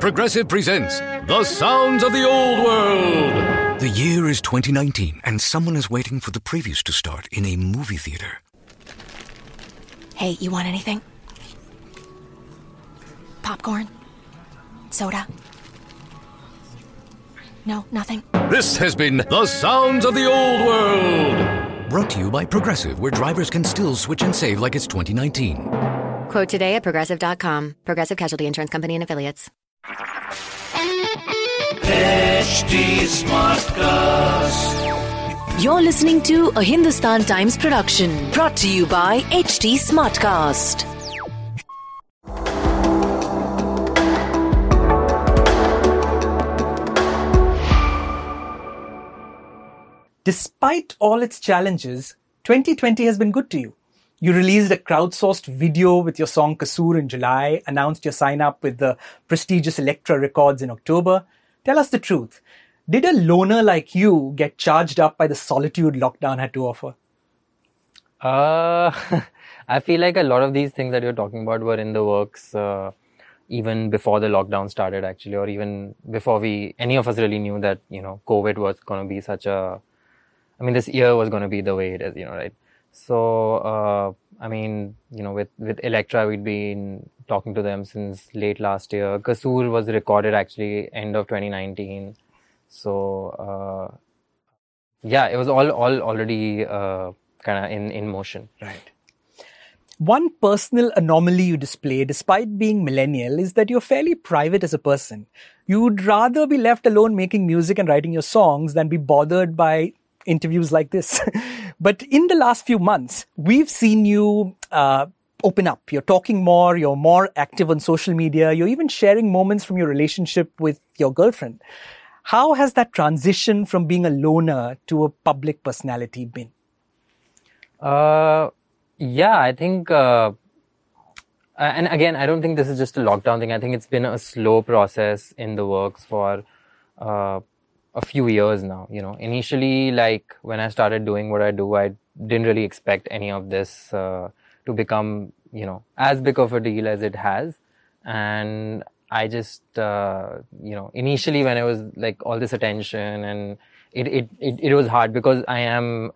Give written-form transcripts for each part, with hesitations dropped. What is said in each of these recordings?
Progressive presents The Sounds of the Old World. The year is 2019, and someone is waiting for the previews to start in a movie theater. Hey, you want anything? Popcorn? Soda? No, nothing? This has been The Sounds of the Old World. Brought to you by Progressive, where drivers can still switch and save like it's 2019. Quote today at Progressive.com. Progressive Casualty Insurance Company and Affiliates. HD Smartcast. You're listening to a Hindustan Times production brought to you by HD Smartcast. Despite all its challenges, 2020 has been good to you. You released a crowdsourced video with your song Kasoor in July, announced your sign-up with the prestigious Elektra Records in October. Tell us the truth. Did a loner like you get charged up by the solitude lockdown had to offer? I feel like a lot of these things that you're talking about were in the works even before the lockdown started, actually, or even before any of us really knew that, COVID was going to be this year was going to be the way it is, right? So, with Elektra, we'd been talking to them since late last year. Kasoor was recorded actually end of 2019. So, it was all already kind of in motion. Right. One personal anomaly you display, despite being millennial, is that you're fairly private as a person. You'd rather be left alone making music and writing your songs than be bothered by interviews like this. But in the last few months, we've seen you open up. You're talking more, you're more active on social media, you're even sharing moments from your relationship with your girlfriend. How has that transition from being a loner to a public personality been? I think, and again, I don't think this is just a lockdown thing. I think it's been a slow process in the works for a few years now. Initially, like when I started doing what I do, I didn't really expect any of this to become, as big of a deal as it has. And I just, initially when it was like all this attention, and it was hard because I am,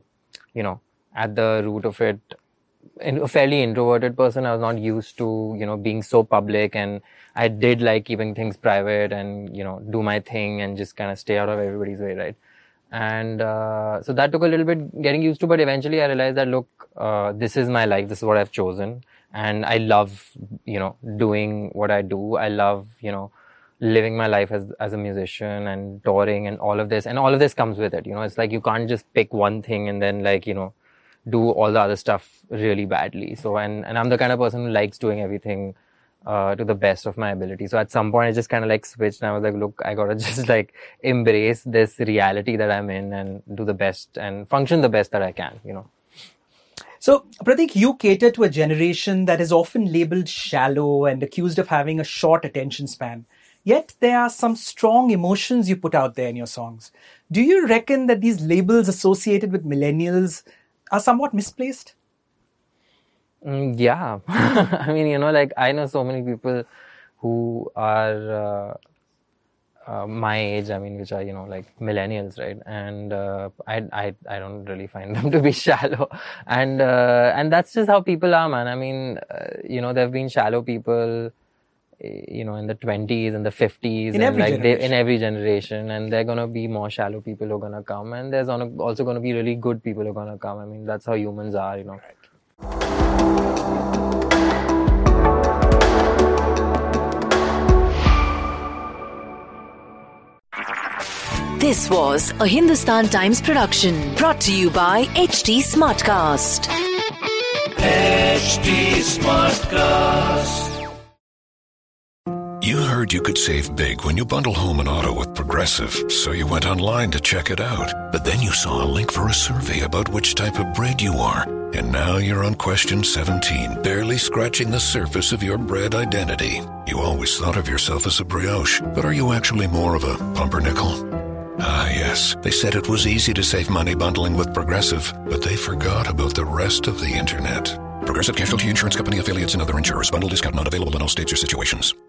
at the root of it, a fairly introverted person. I was not used to, being so public, and I did like keeping things private and, do my thing and just kind of stay out of everybody's way, right? And so that took a little bit getting used to, but eventually I realized that, look, this is my life, this is what I've chosen, and I love, doing what I do. I love, living my life as a musician and touring and all of this, and all of this comes with it. It's like you can't just pick one thing and then do all the other stuff really badly. So, and I'm the kind of person who likes doing everything to the best of my ability. So at some point I just kind of switched, and I was like, look, I gotta just embrace this reality that I'm in and do the best and function the best that I can, So, Pratik, you cater to a generation that is often labeled shallow and accused of having a short attention span. Yet there are some strong emotions you put out there in your songs. Do you reckon that these labels associated with millennials are somewhat misplaced? Yeah. I mean, I know so many people who are my age, which are, millennials, right? And I don't really find them to be shallow. And that's just how people are, man. I mean, there have been shallow people, in the 20s and the 50s. In every generation. And there are going to be more shallow people who are going to come. And there's also going to be really good people who are going to come. I mean, that's how humans are, Right. This was a Hindustan Times production brought to you by HD Smartcast. HD Smartcast. You heard you could save big when you bundle home and auto with Progressive, so you went online to check it out. But then you saw a link for a survey about which type of bread you are. And now you're on question 17, barely scratching the surface of your bread identity. You always thought of yourself as a brioche, but are you actually more of a pumpernickel? Ah, yes. They said it was easy to save money bundling with Progressive, but they forgot about the rest of the internet. Progressive Casualty Insurance Company, affiliates, and other insurers. Bundle discount not available in all states or situations.